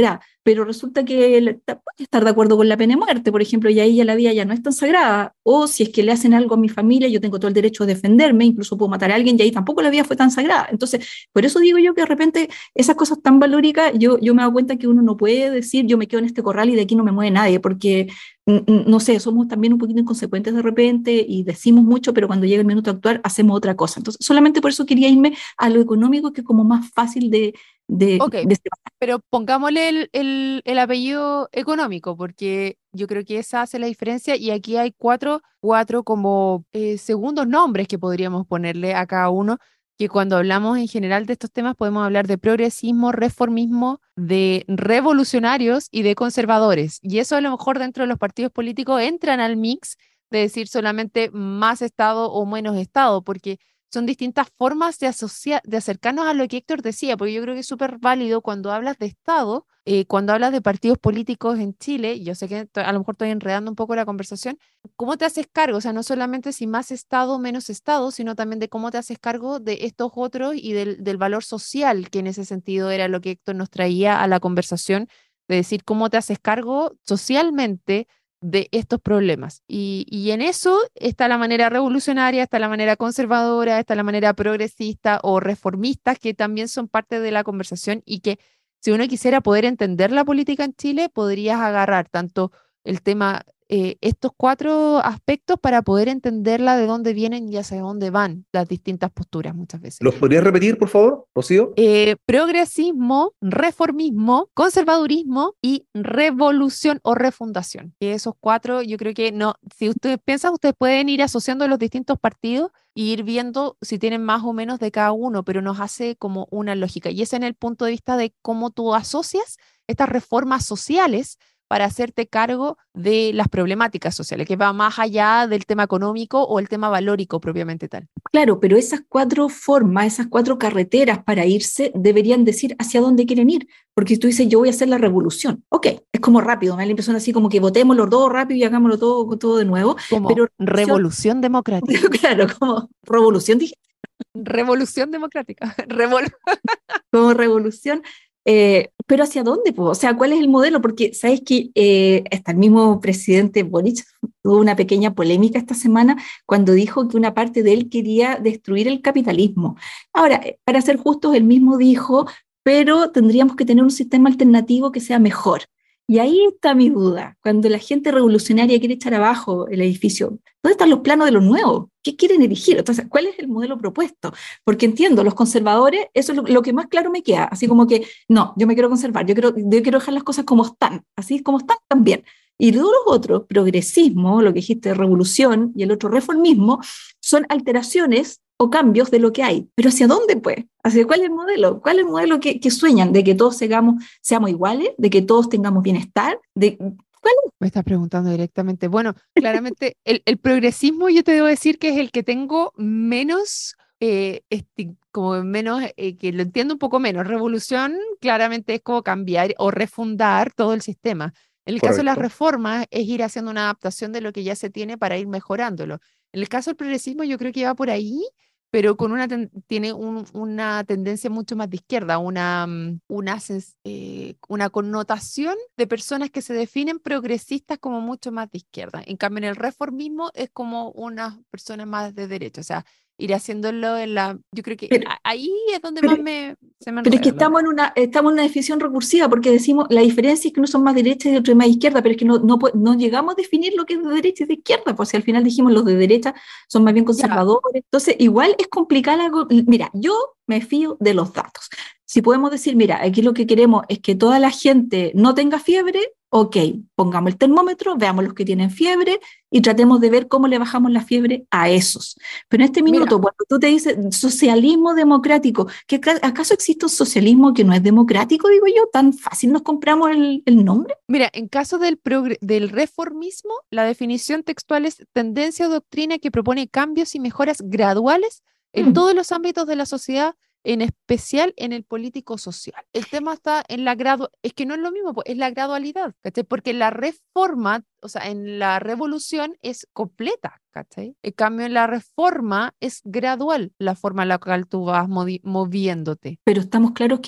pero resulta que él está- puede estar de acuerdo con la pena de muerte, por ejemplo, y ahí ya la vida ya no es tan sagrada. O si es que le hacen algo a mi familia, yo tengo todo el derecho a defenderme, incluso puedo matar a alguien, y ahí tampoco la vida fue tan sagrada. Entonces, por eso digo yo que de repente esas cosas tan valóricas, yo, yo me doy cuenta que uno no puede decir yo me quedo en este corral y de aquí no me mueve nadie, porque n- n- no sé, somos también un poquito inconsecuentes de repente y decimos mucho, pero cuando llega el minuto de actuar hacemos otra cosa. Entonces, solamente por eso quería irme a lo económico, que es como más fácil de, de, Ok, de pero pongámosle el, el- el apellido económico, porque yo creo que esa hace la diferencia y aquí hay cuatro, cuatro como eh, segundos nombres que podríamos ponerle a cada uno, que cuando hablamos en general de estos temas podemos hablar de progresismo, reformismo, de revolucionarios y de conservadores. Y eso a lo mejor dentro de los partidos políticos entran al mix de decir solamente más Estado o menos Estado, porque son distintas formas de, asociar, de acercarnos a lo que Héctor decía, porque yo creo que es súper válido cuando hablas de Estado, eh, cuando hablas de partidos políticos en Chile, yo sé que to- a lo mejor estoy enredando un poco la conversación, ¿cómo te haces cargo? O sea, no solamente si más Estado o menos Estado, sino también de cómo te haces cargo de estos otros y del, del valor social, que en ese sentido era lo que Héctor nos traía a la conversación, de decir cómo te haces cargo socialmente de estos problemas. Y, y en eso está la manera revolucionaria, está la manera conservadora, está la manera progresista o reformista, que también son parte de la conversación y que si uno quisiera poder entender la política en Chile, podrías agarrar tanto el tema, eh, estos cuatro aspectos para poder entenderla de dónde vienen y hacia dónde van las distintas posturas muchas veces. ¿Los podrías repetir, por favor, Rocío? Eh, progresismo, reformismo, conservadurismo y revolución o refundación. Que esos cuatro, yo creo que no, si ustedes piensan, ustedes pueden ir asociando los distintos partidos e ir viendo si tienen más o menos de cada uno, pero nos hace como una lógica. Y ese en el punto de vista de cómo tú asocias estas reformas sociales para hacerte cargo de las problemáticas sociales, que va más allá del tema económico o el tema valórico propiamente tal. Claro, pero esas cuatro formas, esas cuatro carreteras para irse deberían decir hacia dónde quieren ir, porque si tú dices yo voy a hacer la revolución, ok, es como rápido, me da la impresión así como que votemos los dos rápido y hagámoslo todo, todo de nuevo, Como pero revolución, revolución democrática. claro, como revolución digital, Revolución democrática. Revol como revolución, eh, pero ¿hacia dónde? Po? O sea, ¿cuál es el modelo? Porque sabes que eh, hasta el mismo presidente Boric tuvo una pequeña polémica esta semana cuando dijo que una parte de él quería destruir el capitalismo. Ahora, eh, para ser justos, él mismo dijo, pero tendríamos que tener un sistema alternativo que sea mejor. Y ahí está mi duda, cuando la gente revolucionaria quiere echar abajo el edificio, ¿dónde están los planos de lo nuevo? ¿Qué quieren erigir? Entonces, ¿cuál es el modelo propuesto? Porque entiendo, los conservadores, eso es lo, lo que más claro me queda, así como que, no, yo me quiero conservar, yo quiero, yo quiero dejar las cosas como están, así como están también. Y luego los otros, progresismo, lo que dijiste, revolución, y el otro reformismo, son alteraciones o cambios de lo que hay. Pero ¿hacia dónde, pues? ¿Hacia cuál es el modelo? ¿Cuál es el modelo que, que sueñan? ¿De que todos seamos, seamos iguales? ¿De que todos tengamos bienestar? ¿De cuál es? Me estás preguntando directamente. Bueno, claramente el, el progresismo yo te debo decir que es el que tengo menos, eh, esti- como menos, eh, que lo entiendo un poco menos. Revolución claramente es como cambiar o refundar todo el sistema. En el caso de las Correcto. reformas es ir haciendo una adaptación de lo que ya se tiene para ir mejorándolo. En el caso del progresismo yo creo que va por ahí, pero con una ten- tiene un- una tendencia mucho más de izquierda, una, mm, una, sens- eh, una connotación de personas que se definen progresistas como mucho más de izquierda. En cambio, en el reformismo es como unas personas más de derecha, o sea, ir haciéndolo en la... Yo creo que Pero, a- ahí es donde pero, más me, se me Pero es que enredan los estamos dedos. en una, estamos en una definición recursiva porque decimos, la diferencia es que unos son más derechas y otros más izquierda, pero es que no, no, po- no llegamos a definir lo que es de derecha y de izquierda, pues si al final dijimos los de derecha son más bien Ya, conservadores. Entonces, igual es complicada la co- Mira, yo me fío de los datos. Si podemos decir, mira, aquí lo que queremos es que toda la gente no tenga fiebre, ok, pongamos el termómetro, veamos los que tienen fiebre y tratemos de ver cómo le bajamos la fiebre a esos. Pero en este mira, minuto, cuando tú te dices socialismo democrático, ¿que ca- ¿acaso existe un socialismo que no es democrático, digo yo? ¿Tan fácil nos compramos el, el nombre? mira, en caso del, progre- del reformismo, la definición textual es tendencia o doctrina que propone cambios y mejoras graduales en Mm. todos los ámbitos de la sociedad, en especial en el político social. El tema está en la gradu, es que no es lo mismo, pues, es la gradualidad, ¿cachai? Porque la reforma, o sea, en la revolución es completa, ¿cachai? En cambio, en la reforma es gradual la forma en la cual tú vas modi- moviéndote. Pero estamos claros que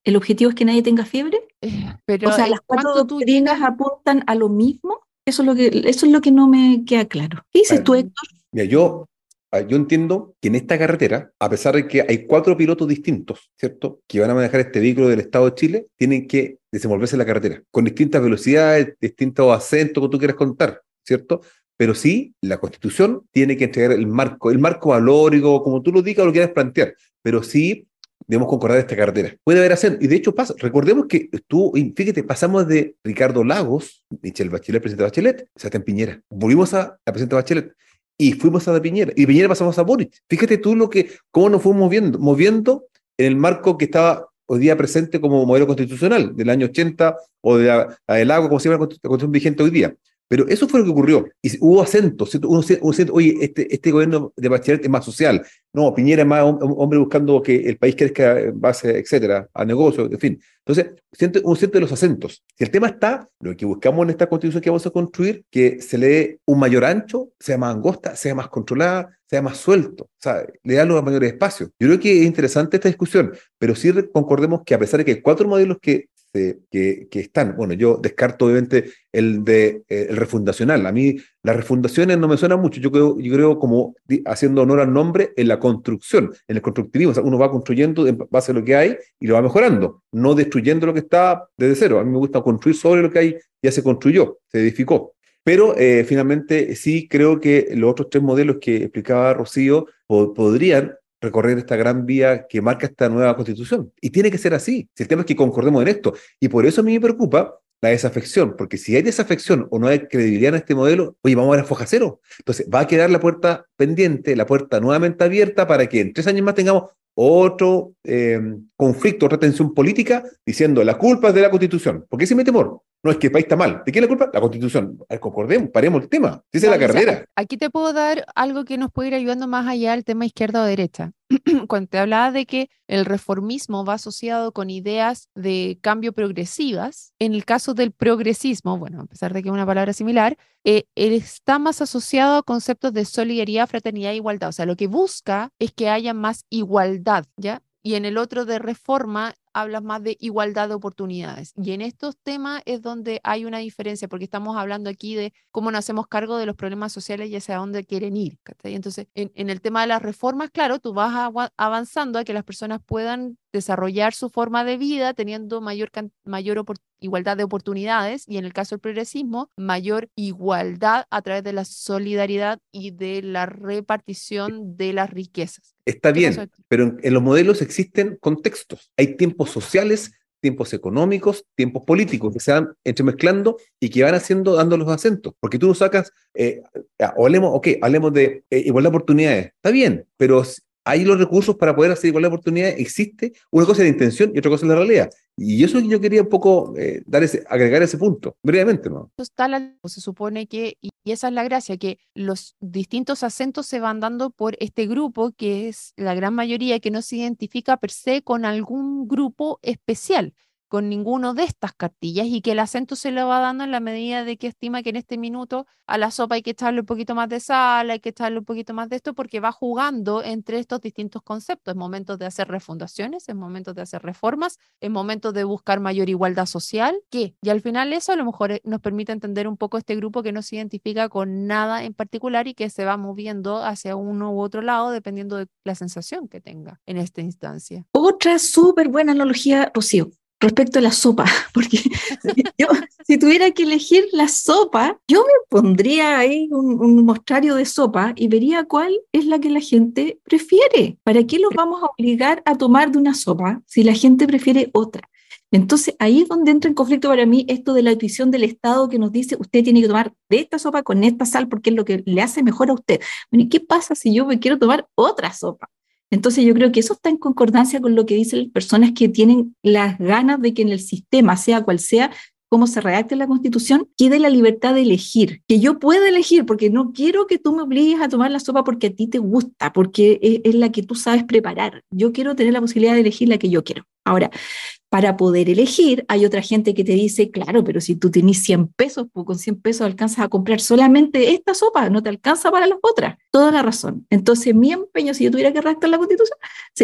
¿El objetivo es que nadie tenga fiebre? Eh, pero O sea, ¿en las cuatro cuánto tú doctrinas llegas? apuntan a lo mismo. Eso es lo que, eso es lo que no me queda claro. ¿Qué dices tú, Bueno, Héctor? mira, yo, ah, yo entiendo que en esta carretera, a pesar de que hay cuatro pilotos distintos, ¿cierto?, que van a manejar este vehículo del Estado de Chile, tienen que desenvolverse en la carretera, con distintas velocidades, distintos acentos que tú quieras contar, ¿cierto? Pero sí, la Constitución tiene que entregar el marco, el marco valórico, como tú lo digas o lo quieras plantear, pero sí debemos concordar esta carretera. Puede haber acento, y de hecho pasa, recordemos que tú, y fíjate, pasamos de Ricardo Lagos, Michelle Bachelet, presidente Bachelet, o sea, está en Piñera, volvimos a la presidenta Bachelet, y fuimos a de Piñera, y de Piñera pasamos a Boric. Fíjate tú lo que, cómo nos fuimos moviendo, moviendo en el marco que estaba hoy día presente como modelo constitucional, del año ochenta, o de la, la del agua, como se llama la constitución vigente hoy día. Pero eso fue lo que ocurrió. Y hubo acentos, ¿cierto? Uno, uno siente, oye, este, este gobierno de Bachelet es más social. No, Piñera es más hom- hombre buscando que el país crezca en base, etcétera, a negocios, en fin. Entonces, siente, uno siente los acentos. Si el tema está, lo que buscamos en esta constitución que vamos a construir, que se le dé un mayor ancho, sea más angosta, sea más controlada, sea más suelto, o sea, le da los mayores espacios. Yo creo que es interesante esta discusión, pero sí concordemos que a pesar de que hay cuatro modelos que se- que, que están, bueno, yo descarto obviamente el de eh, el refundacional. A mí las refundaciones no me suenan mucho, yo creo, yo creo como di- haciendo honor al nombre, en la construcción, en el constructivismo. O sea, uno va construyendo en base a lo que hay y lo va mejorando, no destruyendo lo que está desde cero. A mí me gusta construir sobre lo que hay, ya se construyó, se edificó. Pero eh, finalmente sí creo que los otros tres modelos que explicaba Rocío po- podrían recorrer esta gran vía que marca esta nueva constitución. Y tiene que ser así. Si el tema es que concordemos en esto. Y por eso a mí me preocupa la desafección, porque si hay desafección o no hay credibilidad en este modelo, oye, vamos a ver a foja cero. Entonces va a quedar la puerta pendiente, la puerta nuevamente abierta para que en tres años más tengamos otro eh, conflicto, otra tensión política, diciendo la culpa es de la Constitución. ¿Por qué ese es mi temor? No es que el país está mal. ¿De quién es la culpa? La Constitución. A ver, concordemos, paremos el tema. Si esa es Ya, la o sea, carrera. aquí te puedo dar algo que nos puede ir ayudando más allá del tema izquierda o derecha. Cuando te hablaba de que el reformismo va asociado con ideas de cambio progresivas, en el caso del progresismo, bueno, a pesar de que es una palabra similar, eh, él está más asociado a conceptos de solidaridad, fraternidad e igualdad. O sea, lo que busca es que haya más igualdad, ¿ya? Y en el otro de reforma hablas más de igualdad de oportunidades. Y en estos temas es donde hay una diferencia, porque estamos hablando aquí de cómo nos hacemos cargo de los problemas sociales y hacia dónde quieren ir, ¿cachai? Entonces, en, en el tema de las reformas, claro, tú vas agua- avanzando a que las personas puedan desarrollar su forma de vida teniendo mayor, can- mayor opor- igualdad de oportunidades, y en el caso del progresismo, mayor igualdad a través de la solidaridad y de la repartición de las riquezas. Está ¿Qué pasó bien, aquí? pero en, en los modelos existen contextos. Hay tiempos sociales, tiempos económicos, tiempos políticos que se van entremezclando y que van haciendo, dando los acentos. Porque tú no sacas, eh, ah, o hablemos, ok, hablemos de eh, igualdad de oportunidades. Está bien, pero s- hay los recursos para poder hacer igualdad de oportunidades. Existe una cosa es la intención y otra cosa es la realidad. Y eso es lo que yo quería un poco eh, dar ese, agregar ese punto, brevemente, ¿no? Está la- se supone que, y y esa es la gracia, que los distintos acentos se van dando por este grupo, que es la gran mayoría que no se identifica per se con algún grupo especial, con ninguno de estas cartillas, y que el acento se le va dando en la medida de que estima que en este minuto a la sopa hay que echarle un poquito más de sal, hay que echarle un poquito más de esto, porque va jugando entre estos distintos conceptos. Es momento de hacer refundaciones, es momento de hacer reformas, es momento de buscar mayor igualdad social, ¿qué? Y al final eso a lo mejor eh, nos permite entender un poco este grupo que no se identifica con nada en particular y que se va moviendo hacia uno u otro lado dependiendo de la sensación que tenga en esta instancia. Otra súper buena analogía, Rocío, respecto a la sopa, porque yo, si tuviera que elegir la sopa, yo me pondría ahí un, un mostrario de sopa y vería cuál es la que la gente prefiere. ¿Para qué los vamos a obligar a tomar de una sopa si la gente prefiere otra? Entonces, ahí es donde entra en conflicto para mí esto de la visión del Estado que nos dice, usted tiene que tomar de esta sopa con esta sal porque es lo que le hace mejor a usted. Bueno, ¿y qué pasa si yo me quiero tomar otra sopa? Entonces yo creo que eso está en concordancia con lo que dicen las personas que tienen las ganas de que en el sistema, sea cual sea, cómo se redacte la Constitución, quede la libertad de elegir, que yo pueda elegir, porque no quiero que tú me obligues a tomar la sopa porque a ti te gusta, porque es, es la que tú sabes preparar. Yo quiero tener la posibilidad de elegir la que yo quiero. Ahora, para poder elegir, hay otra gente que te dice, claro, pero si tú tenés cien pesos, pues con cien pesos alcanzas a comprar solamente esta sopa, no te alcanza para las otras. Toda la razón. Entonces, mi empeño, si yo tuviera que redactar la Constitución, sería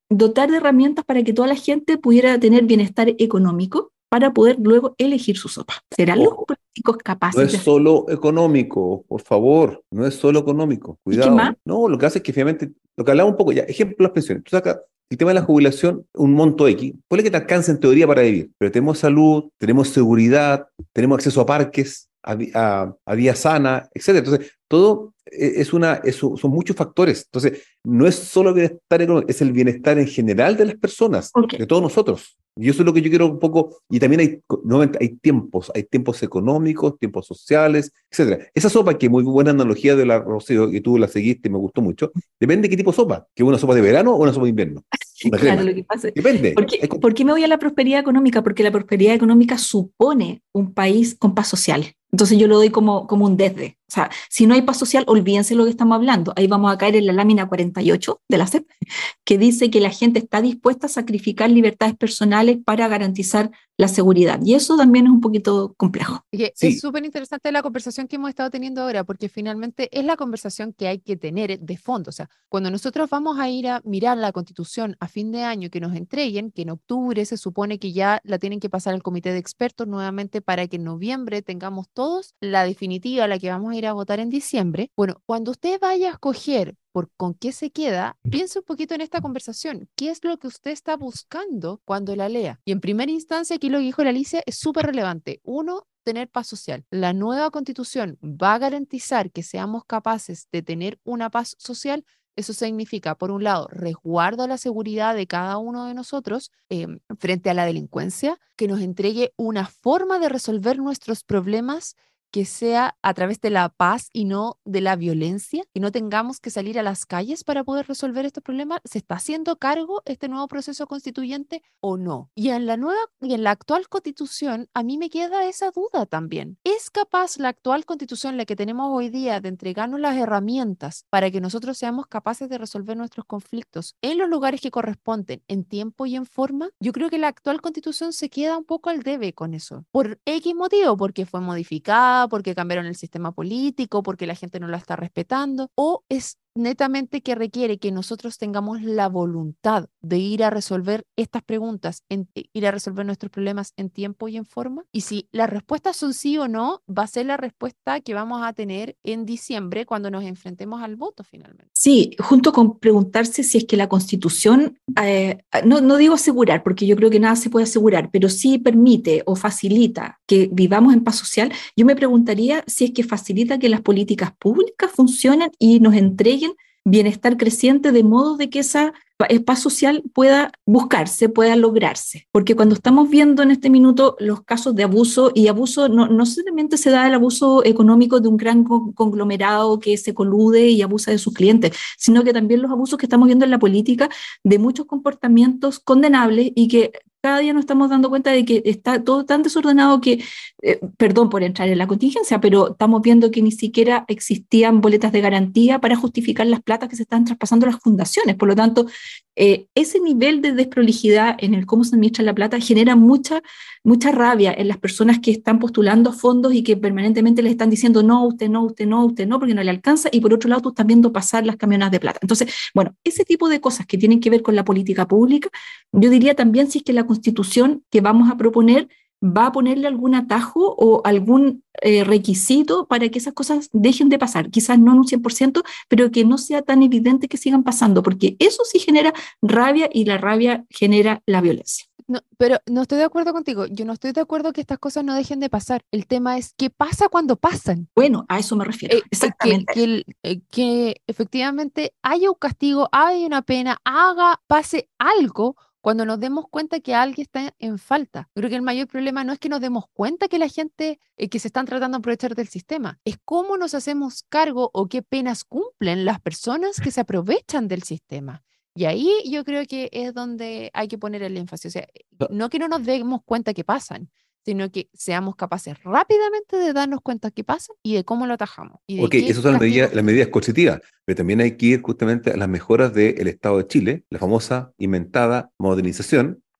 dotar de herramientas para que toda la gente pudiera tener bienestar económico para poder luego elegir su sopa. ¿Serán los Ojo, políticos no capaces es de hacer? solo económico, por favor, no es solo económico, ¿Y qué más? cuidado. No, lo que hace es que finalmente, lo que hablaba un poco ya, ejemplo, las pensiones. Tú sacas el tema de la jubilación, un monto X, puede que te alcance en teoría para vivir, pero tenemos salud, tenemos seguridad, tenemos acceso a parques, a, vi- a, a vía sana, etcétera. Entonces, todo e- es una, es un- son muchos factores. Entonces, no es solo bienestar económico, es el bienestar en general de las personas, Ok. de todos nosotros. Y eso es lo que yo quiero un poco, y también hay, nuevamente, hay tiempos, hay tiempos económicos, tiempos sociales, etcétera. Esa sopa, que muy buena analogía de la Rocío, que tú la seguiste y me gustó mucho, depende de qué tipo de sopa, que es una sopa de verano o una sopa de invierno, una Claro, crema. lo que pasa es, Depende. ¿por qué, Hay co- por qué me voy a la prosperidad económica? Porque la prosperidad económica supone un país con paz social. Entonces yo lo doy como, como un desde. O sea, si no hay paz social, olvídense lo que estamos hablando. Ahí vamos a caer en la lámina cuarenta y ocho de la C E P, que dice que la gente está dispuesta a sacrificar libertades personales para garantizar la seguridad. Y eso también es un poquito complejo. Y que es Sí, súper interesante la conversación que hemos estado teniendo ahora, porque finalmente es la conversación que hay que tener de fondo. O sea, cuando nosotros vamos a ir a mirar la Constitución a fin de año que nos entreguen, que en octubre se supone que ya la tienen que pasar al comité de expertos nuevamente para que en noviembre tengamos todos la definitiva, la que vamos a ir a votar en diciembre. Bueno, cuando usted vaya a escoger por con qué se queda, piense un poquito en esta conversación. ¿Qué es lo que usted está buscando cuando la lea? Y en primera instancia, aquí lo que dijo la Alicia es súper relevante. Uno, tener paz social. La nueva constitución va a garantizar que seamos capaces de tener una paz social. Eso significa, por un lado, resguardo a la seguridad de cada uno de nosotros eh, frente a la delincuencia, que nos entregue una forma de resolver nuestros problemas que sea a través de la paz y no de la violencia, que no tengamos que salir a las calles para poder resolver estos problemas. ¿Se está haciendo cargo este nuevo proceso constituyente o no? Y en la nueva y en la actual constitución, a mí me queda esa duda también. ¿Es capaz la actual constitución, la que tenemos hoy día, de entregarnos las herramientas para que nosotros seamos capaces de resolver nuestros conflictos en los lugares que corresponden, en tiempo y en forma? Yo creo que la actual constitución se queda un poco al debe con eso. Por X motivo, porque fue modificada, porque cambiaron el sistema político, porque la gente no la está respetando, o es netamente que requiere que nosotros tengamos la voluntad de ir a resolver estas preguntas, en, ir a resolver nuestros problemas en tiempo y en forma. Y si las respuestas son sí o no, va a ser la respuesta que vamos a tener en diciembre cuando nos enfrentemos al voto finalmente. Sí, junto con preguntarse si es que la Constitución, eh, no, no digo asegurar, porque yo creo que nada se puede asegurar, pero sí permite o facilita que vivamos en paz social. Yo me preguntaría si es que facilita que las políticas públicas funcionen y nos entreguen bienestar creciente de modo de que esa paz social pueda buscarse, pueda lograrse. Porque cuando estamos viendo en este minuto los casos de abuso, y abuso no, no solamente se da el abuso económico de un gran conglomerado que se colude y abusa de sus clientes, sino que también los abusos que estamos viendo en la política de muchos comportamientos condenables y que cada día nos estamos dando cuenta de que está todo tan desordenado que, eh, perdón por entrar en la contingencia, pero estamos viendo que ni siquiera existían boletas de garantía para justificar las platas que se están traspasando a las fundaciones. Por lo tanto, eh, ese nivel de desprolijidad en el cómo se administra la plata genera mucha, mucha rabia en las personas que están postulando fondos y que permanentemente les están diciendo no, usted no, usted no, usted no, porque no le alcanza, y por otro lado tú estás viendo pasar las camionas de plata. Entonces, bueno, ese tipo de cosas que tienen que ver con la política pública, yo diría también si es que la constitución que vamos a proponer va a ponerle algún atajo o algún eh, requisito para que esas cosas dejen de pasar, quizás no en un cien por ciento, pero que no sea tan evidente que sigan pasando, porque eso sí genera rabia y la rabia genera la violencia. No, pero no estoy de acuerdo contigo. Yo no estoy de acuerdo que estas cosas no dejen de pasar. El tema es qué pasa cuando pasan. Bueno, a eso me refiero, Eh, eh, que, exactamente. que, el- eh, que efectivamente haya un castigo, haya una pena, haga, pase algo cuando nos demos cuenta que alguien está en falta. Creo que el mayor problema no es que nos demos cuenta que la gente eh, que se están tratando de aprovechar del sistema, es cómo nos hacemos cargo o qué penas cumplen las personas que se aprovechan del sistema. Y ahí yo creo que es donde hay que poner el énfasis. O sea, no que no nos demos cuenta que pasan, sino que seamos capaces rápidamente de darnos cuenta que pasa y de cómo lo atajamos y de ok, qué esas son las castigos medidas, las medidas coercitivas, pero también hay que ir justamente a las mejoras del Estado de Chile, la famosa inventada modernización,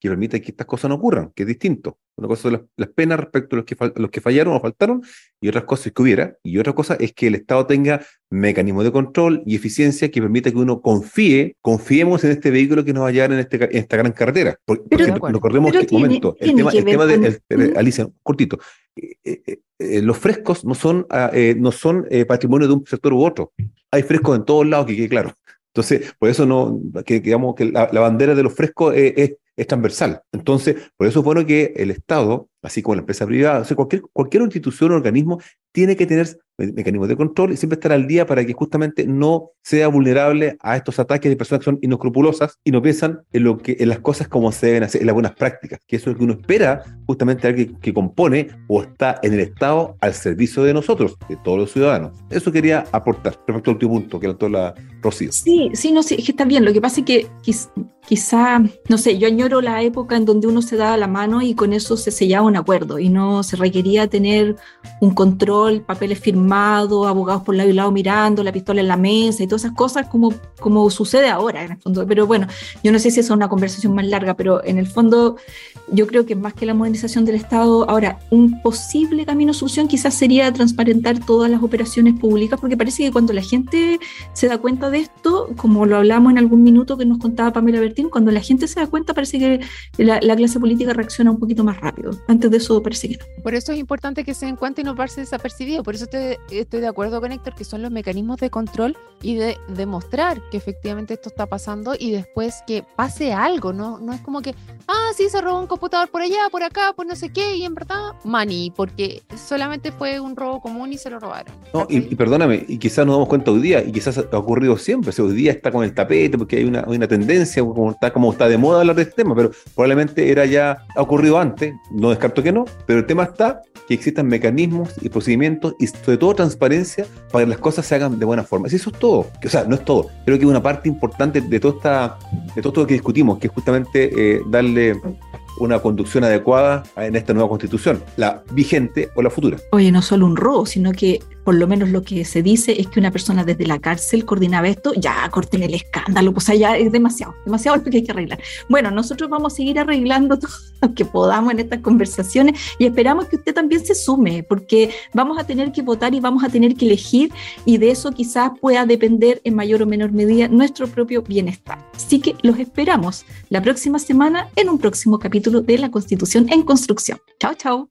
que permita que estas cosas no ocurran, que es distinto. Una cosa son las, las penas respecto a los que, fal, los que fallaron o faltaron, y otras cosas que hubiera, y otra cosa es que el Estado tenga mecanismos de control y eficiencia que permita que uno confíe, confiemos en este vehículo que nos va a llevar en, este, en esta gran carretera. Porque, pero, porque recordemos que, tiene, momento, el tema, el tema de, el, el, Alicia, cortito, eh, eh, eh, los frescos no son, eh, no son eh, patrimonio de un sector u otro. Hay frescos en todos lados, que quede claro. Entonces, por eso no, que, digamos que la, la bandera de los frescos eh, es, es transversal. Entonces, por eso es bueno que el Estado, así como la empresa privada, o sea, cualquier, cualquier institución o organismo tiene que tener mecanismos de control y siempre estar al día para que justamente no sea vulnerable a estos ataques de personas que son inescrupulosas y no piensan en, lo que, en las cosas como se deben hacer, en las buenas prácticas, que eso es lo que uno espera justamente a alguien que, que compone o está en el Estado al servicio de nosotros, de todos los ciudadanos. Eso quería aportar respecto al último punto que levantó la Rocío. Sí, sí, no, sí, es que está bien. Lo que pasa es que quiz, quizá, no sé, yo añoro la época en donde uno se daba la mano y con eso se sellaba un acuerdo y no se requería tener un control, papeles firmados, abogados por lado y lado mirando, la pistola en la mesa y todas esas cosas como, como sucede ahora en el fondo. Pero bueno, yo no sé si esa es una conversación más larga, pero en el fondo yo creo que más que la modernización del Estado, ahora un posible camino de solución quizás sería transparentar todas las operaciones públicas, porque parece que cuando la gente se da cuenta de esto, como lo hablamos en algún minuto que nos contaba Pamela Bertín, cuando la gente se da cuenta parece que la, la clase política reacciona un poquito más rápido. Antes de eso parece que no. Por eso es importante que se den cuenta y no parse desapercibido. Por eso te, estoy de acuerdo con Héctor, que son los mecanismos de control y de demostrar que efectivamente esto está pasando y después que pase algo, ¿no? No es como que, ah, sí, se robó un computador por allá, por acá, por no sé qué, y en verdad, money, porque solamente fue un robo común y se lo robaron. No, y, y perdóname, y quizás nos damos cuenta hoy día, y quizás ha ocurrido siempre, o sea, hoy día está con el tapete, porque hay una, hay una tendencia, como está, como está de moda hablar de este tema, pero probablemente era ya, ha ocurrido antes, no descarto que no, pero el tema está que existan mecanismos y procedimientos y sobre todo transparencia para que las cosas se hagan de buena forma. Si eso es todo, o sea, no es todo, creo que una parte importante de, toda esta, de todo esto que discutimos, que es justamente eh, darle una conducción adecuada en esta nueva constitución, la vigente o la futura. Oye, no solo un robo, sino que por lo menos lo que se dice es que una persona desde la cárcel coordinaba esto, ya corten el escándalo, pues allá es demasiado, demasiado lo que hay que arreglar. Bueno, nosotros vamos a seguir arreglando todo lo que podamos en estas conversaciones y esperamos que usted también se sume, porque vamos a tener que votar y vamos a tener que elegir y de eso quizás pueda depender en mayor o menor medida nuestro propio bienestar. Así que los esperamos la próxima semana en un próximo capítulo de La Constitución en Construcción. Chao, chao.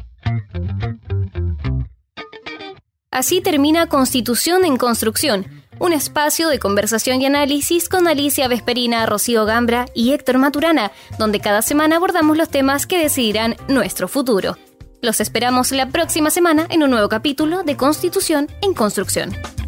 Así termina Constitución en Construcción, un espacio de conversación y análisis con Alicia Vesperina, Rocío Gambra y Héctor Maturana, donde cada semana abordamos los temas que decidirán nuestro futuro. Los esperamos la próxima semana en un nuevo capítulo de Constitución en Construcción.